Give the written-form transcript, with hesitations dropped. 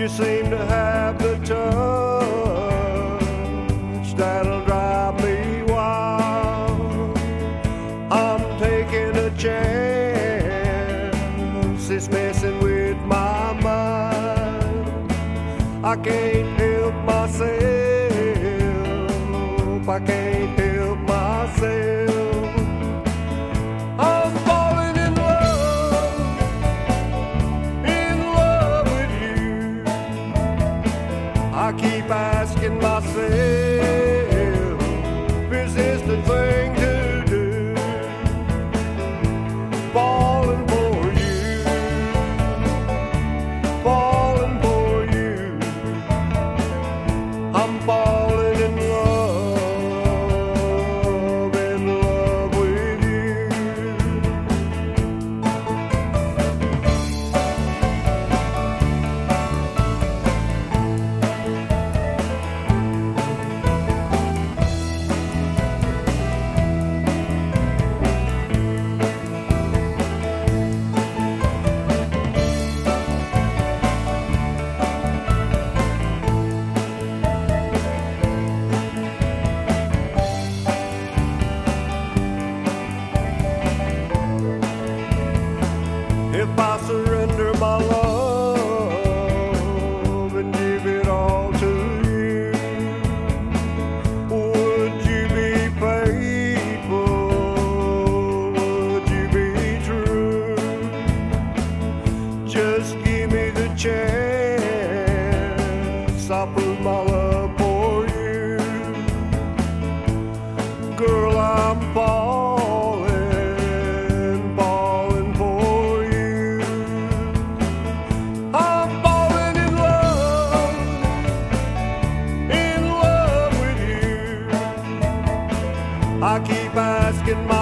You seem to have the touch that'll drive me wild. I'm taking a chance, it's messing with my mind. I can't help myself, I can't help myself. I'm falling in love with you. I keep asking myself, is this the thing to do? Falling for you, falling for you. I'm falling in love with you. If I surrender my love and give it all to you, would you be faithful? Would you be true? Just give me the chance, I'll prove my love for you. Girl, I'm falling for you. I'm falling in love with you. I keep asking myself,